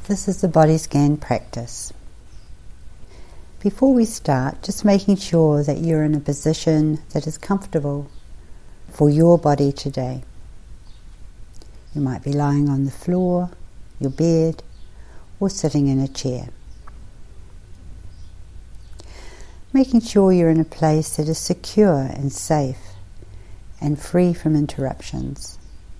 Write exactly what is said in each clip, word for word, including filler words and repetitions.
This is the body scan practice. Before we start, just making sure that you're in a position that is comfortable for your body today. You might be lying on the floor, your bed, or sitting in a chair. Making sure you're in a place that is secure and safe and free from interruptions.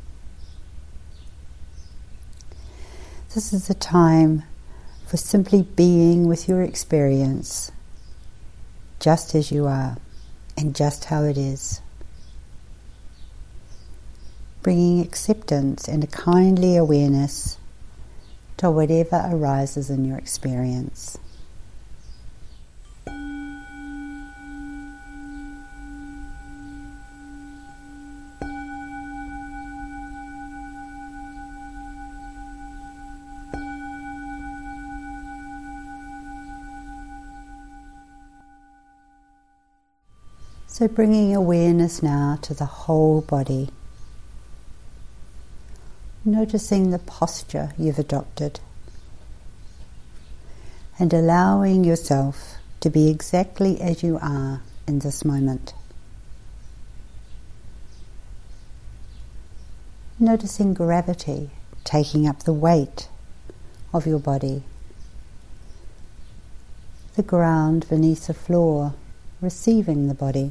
This is a time for simply being with your experience, just as you are and just how it is. Bringing acceptance and a kindly awareness to whatever arises in your experience. So bringing awareness now to the whole body. Noticing the posture you've adopted. And allowing yourself to be exactly as you are in this moment. Noticing gravity taking up the weight of your body. The ground beneath the floor receiving the body.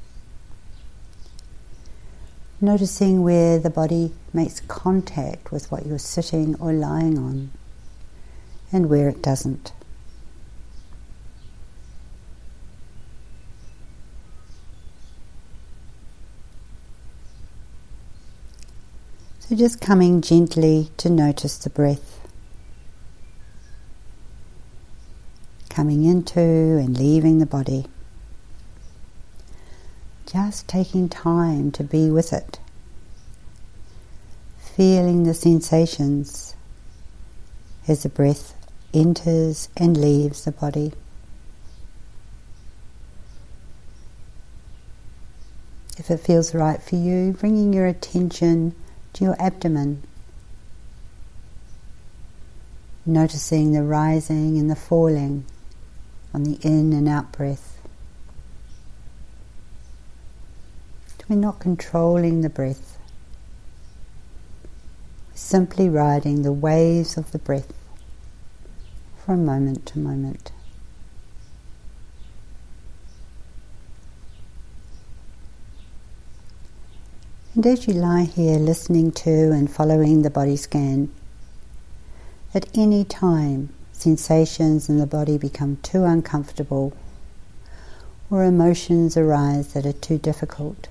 Noticing where the body makes contact with what you're sitting or lying on, and where it doesn't. So just coming gently to notice the breath. Coming into and leaving the body. Just taking time to be with it. Feeling the sensations as the breath enters and leaves the body. If it feels right for you, bringing your attention to your abdomen. Noticing the rising and the falling on the in and out breath. We're not controlling the breath. We're simply riding the waves of the breath from moment to moment. And as you lie here listening to and following the body scan, at any time sensations in the body become too uncomfortable or emotions arise that are too difficult,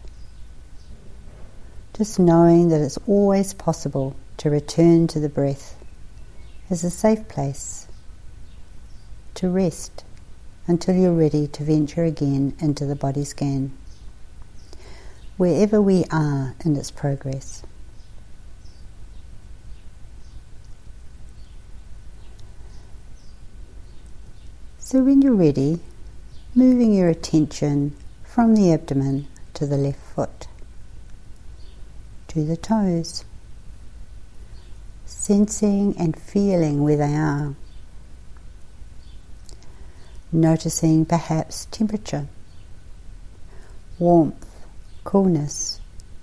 just knowing that it's always possible to return to the breath as a safe place, to rest until you're ready to venture again into the body scan, wherever we are in its progress. So when you're ready, moving your attention from the abdomen to the left foot, to the toes, sensing and feeling where they are, noticing perhaps temperature, warmth, coolness.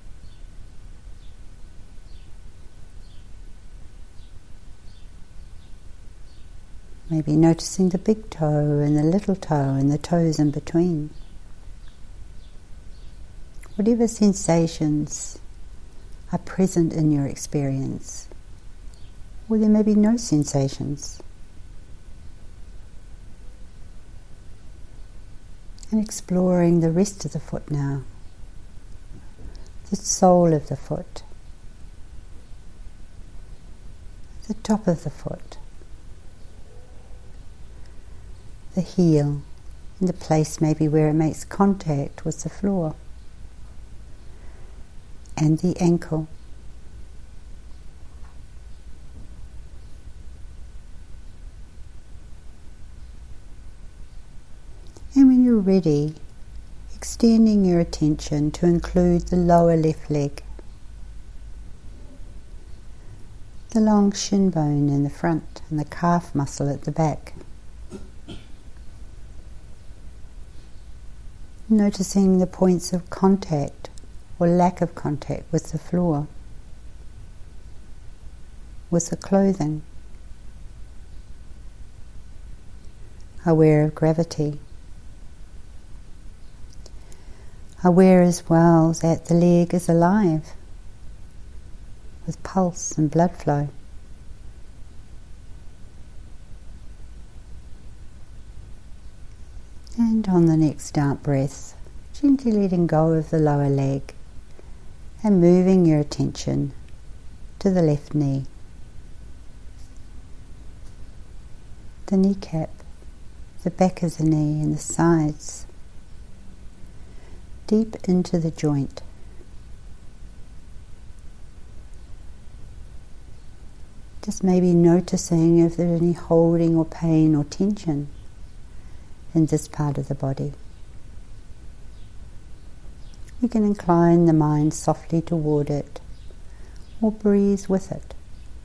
Maybe noticing the big toe and the little toe and the toes in between. Whatever sensations are present in your experience, or there may be no sensations. And exploring the rest of the foot now, the sole of the foot, the top of the foot, the heel, and the place maybe where it makes contact with the floor, and the ankle. And when you're ready, extending your attention to include the lower left leg, the long shin bone in the front and the calf muscle at the back. Noticing the points of contact or lack of contact with the floor, with the clothing. Aware of gravity. Aware as well that the leg is alive, with pulse and blood flow. And on the next out breath, gently letting go of the lower leg and moving your attention to the left knee, the kneecap, the back of the knee and the sides, deep into the joint. Just maybe noticing if there's any holding or pain or tension in this part of the body. You can incline the mind softly toward it or breathe with it.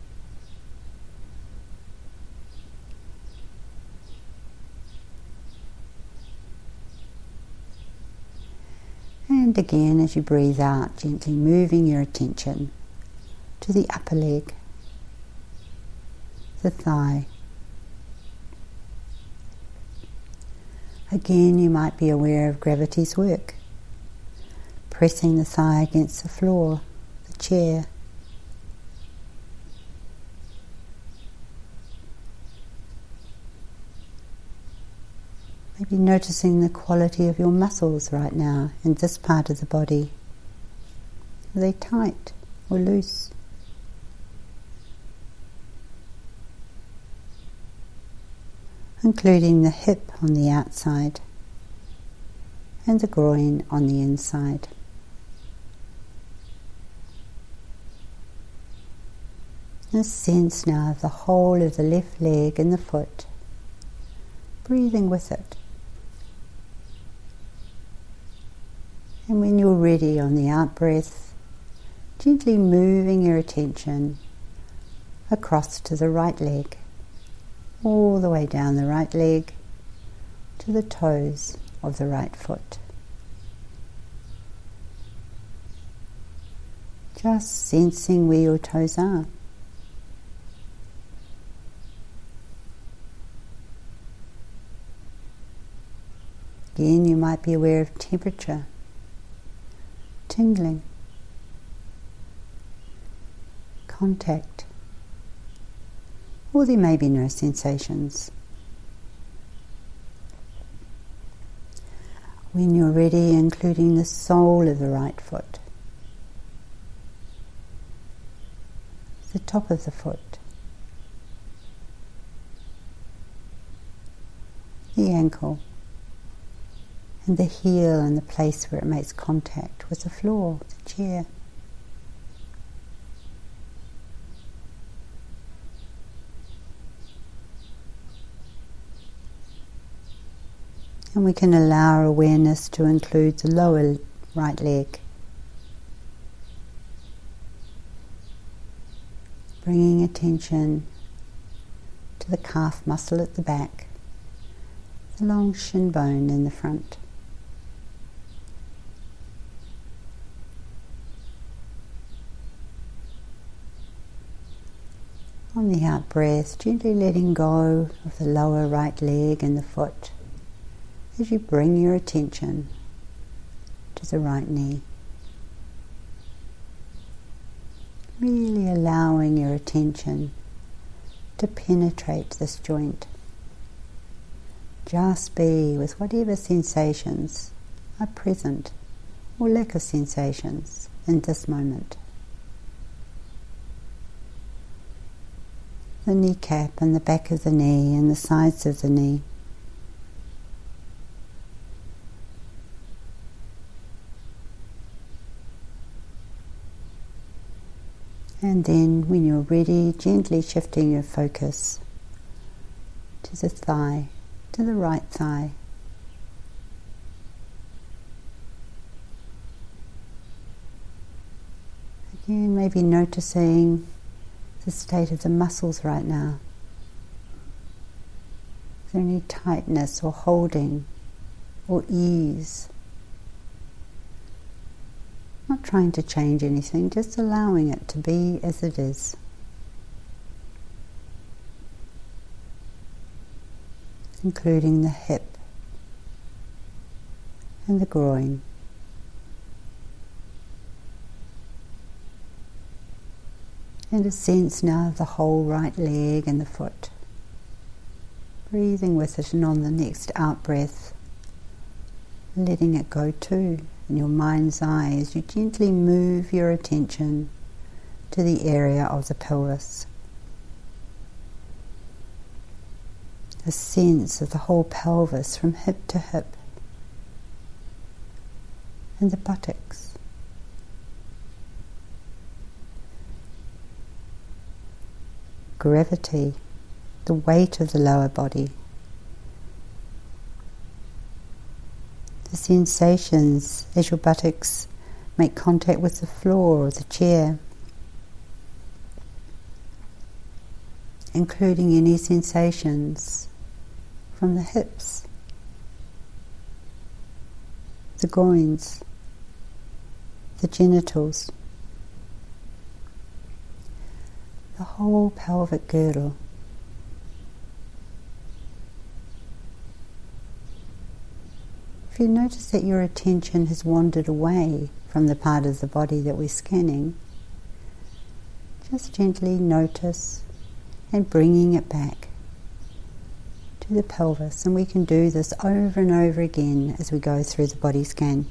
And again, as you breathe out, gently moving your attention to the upper leg, the thigh. Again, you might be aware of gravity's work, pressing the thigh against the floor, the chair. Maybe noticing the quality of your muscles right now in this part of the body. Are they tight or loose? Including the hip on the outside and the groin on the inside. A sense now of the whole of the left leg and the foot, breathing with it. And when you're ready on the out breath, gently moving your attention across to the right leg, all the way down the right leg to the toes of the right foot. Just sensing where your toes are. Again, you might be aware of temperature, tingling, contact, or there may be no sensations. When you're ready, including the sole of the right foot, the top of the foot, the ankle, and the heel and the place where it makes contact with the floor, the chair. And we can allow our awareness to include the lower right leg. Bringing attention to the calf muscle at the back, the long shin bone in the front. On the out breath, gently letting go of the lower right leg and the foot as you bring your attention to the right knee. Really allowing your attention to penetrate this joint. Just be with whatever sensations are present or lack of sensations in this moment. The kneecap and the back of the knee and the sides of the knee. And then, when you're ready, gently shifting your focus to the thigh, to the right thigh. Again, maybe noticing the the state of the muscles right now? Is there any tightness or holding or ease? Not trying to change anything, just allowing it to be as it is. Including the hip and the groin. And a sense now of the whole right leg and the foot. Breathing with it, and on the next out-breath, letting it go too. In your mind's eye, as you gently move your attention to the area of the pelvis. A sense of the whole pelvis from hip to hip, and the buttocks. Gravity, the weight of the lower body. The sensations as your buttocks make contact with the floor or the chair, including any sensations from the hips, the groins, the genitals, the whole pelvic girdle. If you notice that your attention has wandered away from the part of the body that we're scanning, just gently notice and bringing it back to the pelvis. And we can do this over and over again as we go through the body scan.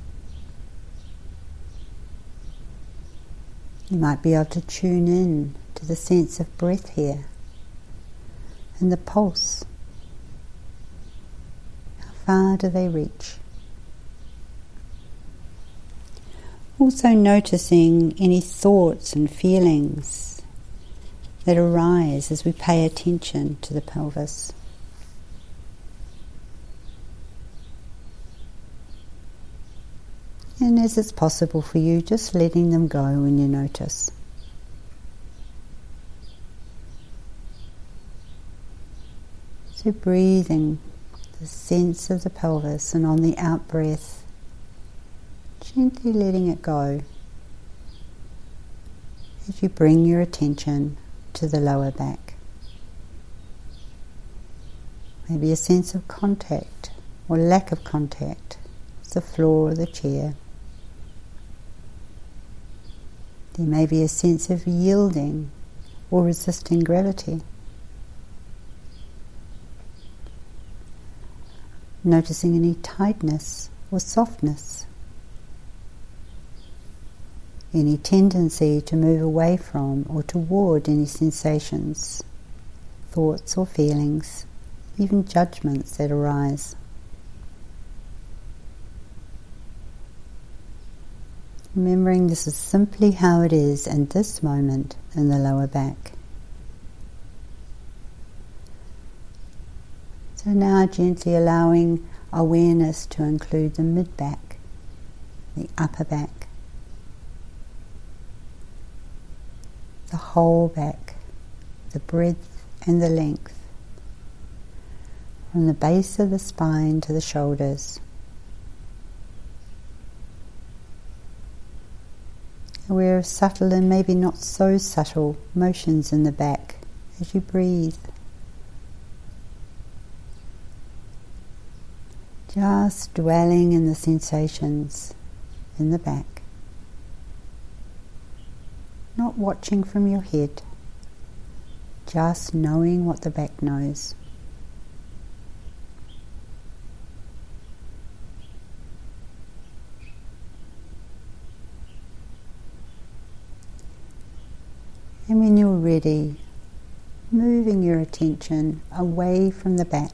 You might be able to tune in to the sense of breath here and the pulse. How far do they reach? Also noticing any thoughts and feelings that arise as we pay attention to the pelvis. And as it's possible for you, just letting them go when you notice. So breathing the sense of the pelvis, and on the out breath, gently letting it go as you bring your attention to the lower back. Maybe a sense of contact or lack of contact with the floor or the chair. There may be a sense of yielding or resisting gravity. Noticing any tightness or softness. Any tendency to move away from or toward any sensations, thoughts or feelings, even judgments that arise. Remembering this is simply how it is in this moment in the lower back. So now gently allowing awareness to include the mid-back, the upper back, the whole back, the breadth and the length, from the base of the spine to the shoulders. Aware of subtle and maybe not so subtle motions in the back as you breathe. Just dwelling in the sensations in the back. Not watching from your head, just knowing what the back knows. And when you're ready, moving your attention away from the back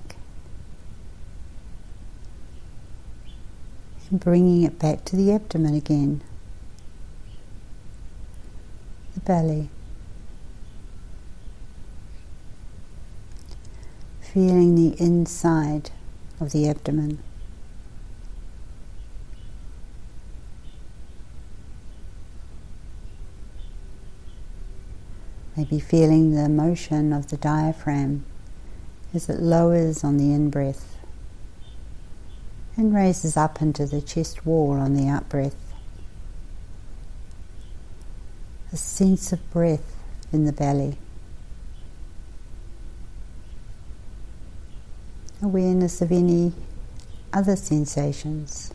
and bringing it back to the abdomen again, the belly. Feeling the inside of the abdomen. Maybe feeling the motion of the diaphragm as it lowers on the in-breath and raises up into the chest wall on the out-breath. A sense of breath in the belly. Awareness of any other sensations,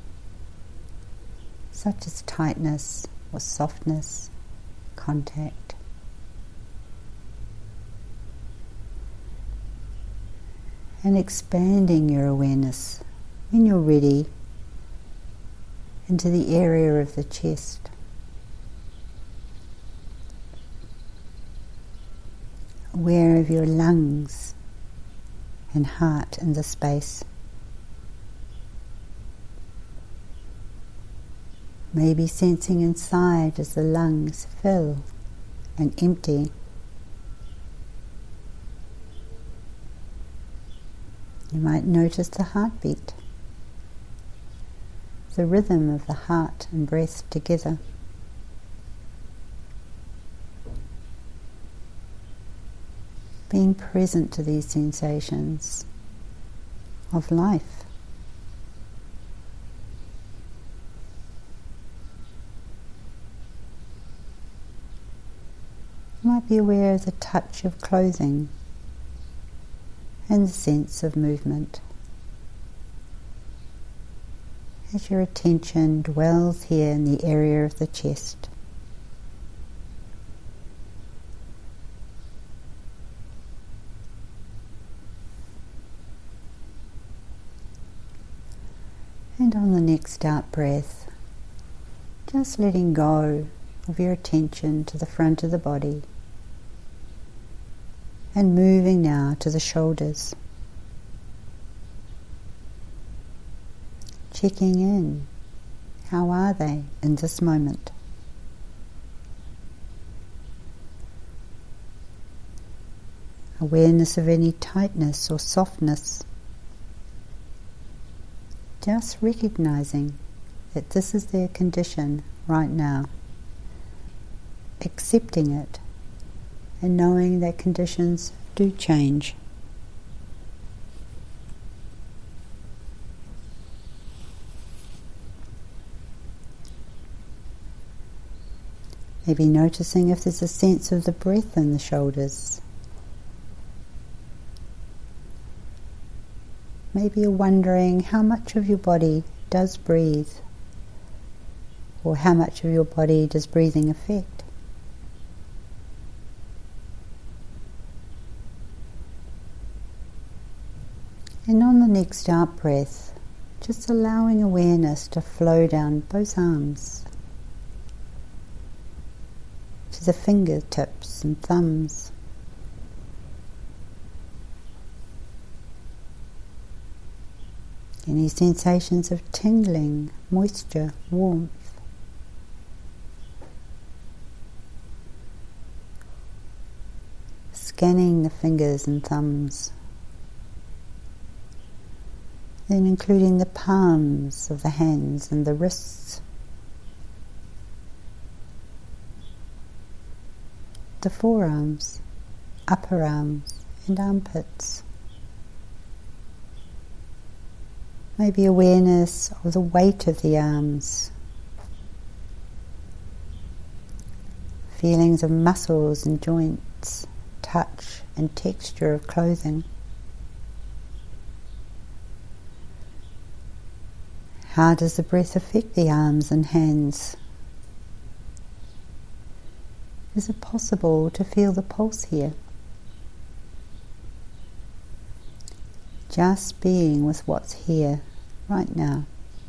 such as tightness or softness, contact. And expanding your awareness, when you're ready, into the area of the chest. Aware of your lungs and heart in the space. Maybe sensing inside as the lungs fill and empty. You might notice the heartbeat, the rhythm of the heart and breath together. Being present to these sensations of life. You might be aware of the touch of clothing and the sense of movement. As your attention dwells here in the area of the chest. And on the next out breath, just letting go of your attention to the front of the body and moving now to the shoulders. Checking in. How are they in this moment? Awareness of any tightness or softness. Just recognizing that this is their condition right now. Accepting it and knowing that conditions do change. Maybe noticing if there's a sense of the breath in the shoulders. Maybe you're wondering how much of your body does breathe, or how much of your body does breathing affect. And on the next out breath, just allowing awareness to flow down both arms to the fingertips and thumbs. Any sensations of tingling, moisture, warmth. Scanning the fingers and thumbs. Then including the palms of the hands and the wrists. The forearms, upper arms and armpits. Maybe awareness of the weight of the arms. Feelings of muscles and joints, touch and texture of clothing. How does the breath affect the arms and hands? Is it possible to feel the pulse here? Just being with what's here, right now.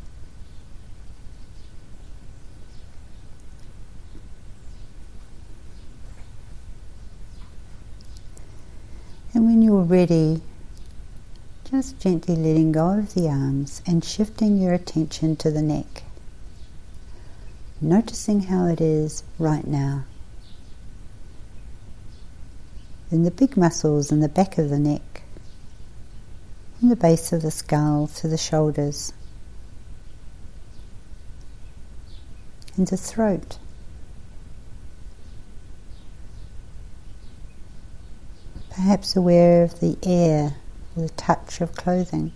And when you're ready, just gently letting go of the arms and shifting your attention to the neck. Noticing how it is right now. In the big muscles in the back of the neck, from the base of the skull to the shoulders, and the throat, Perhaps aware of the air or the touch of clothing.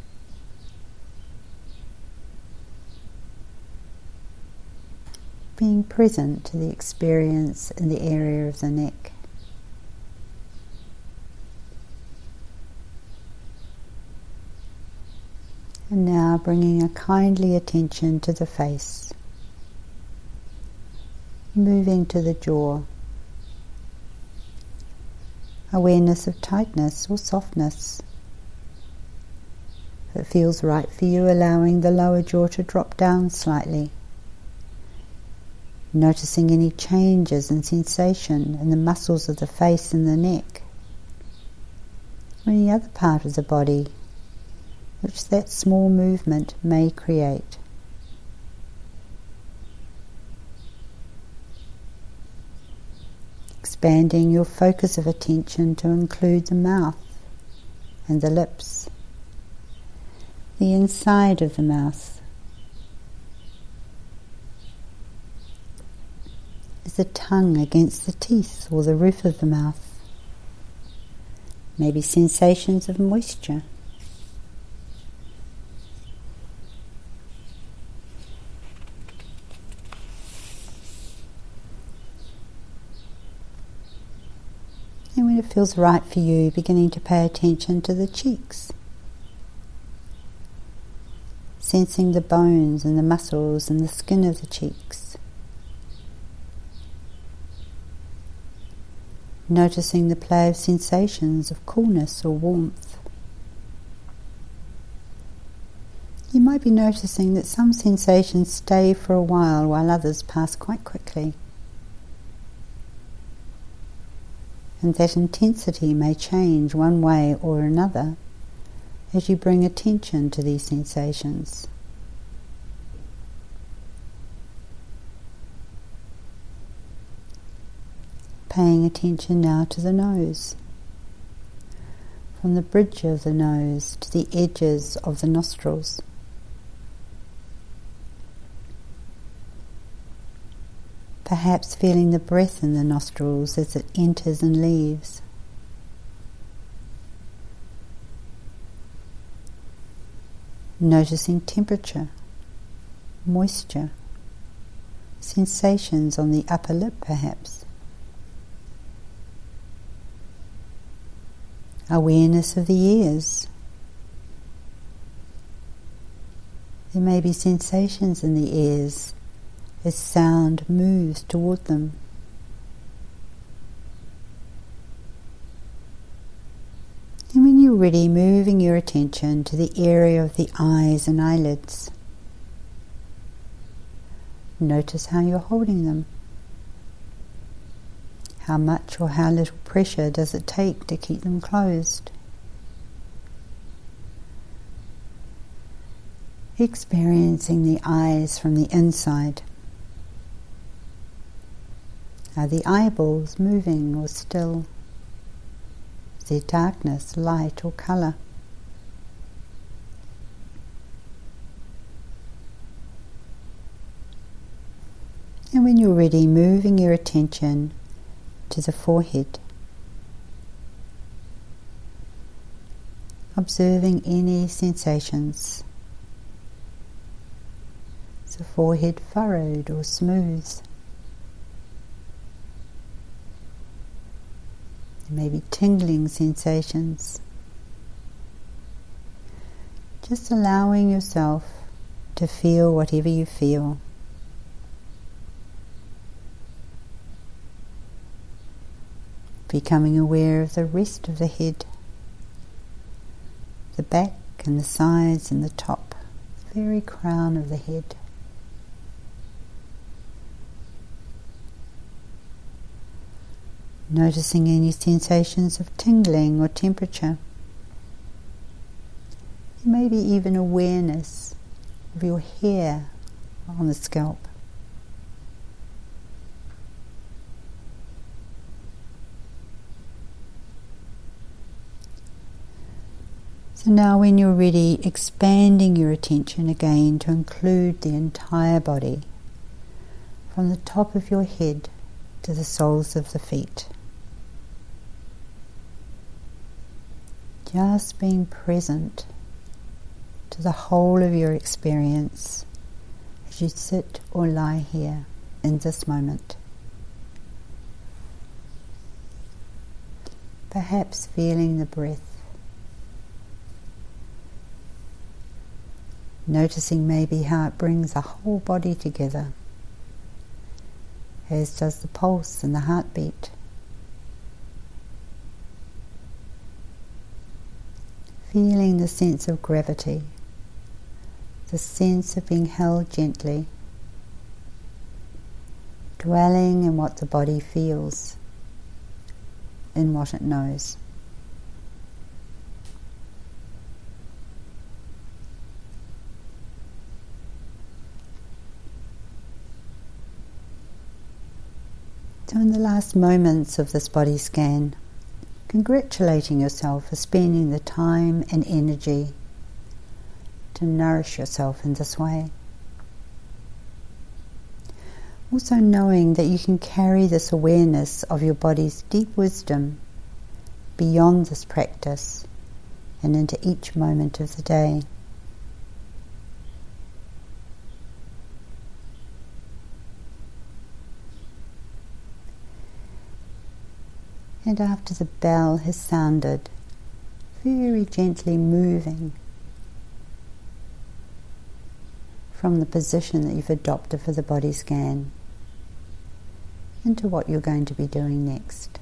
Being present to the experience in the area of the neck. And now bringing a kindly attention to the face, moving to the jaw. Awareness of tightness or softness. If it feels right for you, allowing the lower jaw to drop down slightly. Noticing any changes in sensation in the muscles of the face and the neck, or any other part of the body which that small movement may create. Expanding your focus of attention to include the mouth and the lips, the inside of the mouth. Is the tongue against the teeth or the roof of the mouth? Maybe sensations of moisture. And when it feels right for you, beginning to pay attention to the cheeks. Sensing the bones and the muscles and the skin of the cheeks. Noticing the play of sensations of coolness or warmth. You might be noticing that some sensations stay for a while, while others pass quite quickly. And that intensity may change one way or another as you bring attention to these sensations. Paying attention now to the nose. From the bridge of the nose to the edges of the nostrils. Perhaps feeling the breath in the nostrils as it enters and leaves. Noticing temperature, moisture, sensations on the upper lip perhaps. Awareness of the ears. There may be sensations in the ears as sound moves toward them. And when you're ready, moving your attention to the area of the eyes and eyelids. Notice how you're holding them. How much or how little pressure does it take to keep them closed? Experiencing the eyes from the inside. Are the eyeballs moving or still? Is there darkness, light or colour? And when you're ready, moving your attention to the forehead. Observing any sensations. Is the forehead furrowed or smooth? Maybe tingling sensations. Just allowing yourself to feel whatever you feel. Becoming aware of the rest of the head, the back and the sides and the top, the very crown of the head. Noticing any sensations of tingling or temperature. Maybe even awareness of your hair on the scalp. So now when you're ready, expanding your attention again to include the entire body, from the top of your head to the soles of the feet. Just being present to the whole of your experience as you sit or lie here in this moment. Perhaps feeling the breath, noticing maybe how it brings the whole body together, as does the pulse and the heartbeat. Feeling the sense of gravity, the sense of being held gently, dwelling in what the body feels, in what it knows. So in the last moments of this body scan, congratulating yourself for spending the time and energy to nourish yourself in this way. Also knowing that you can carry this awareness of your body's deep wisdom beyond this practice and into each moment of the day. And after the bell has sounded, very gently moving from the position that you've adopted for the body scan into what you're going to be doing next.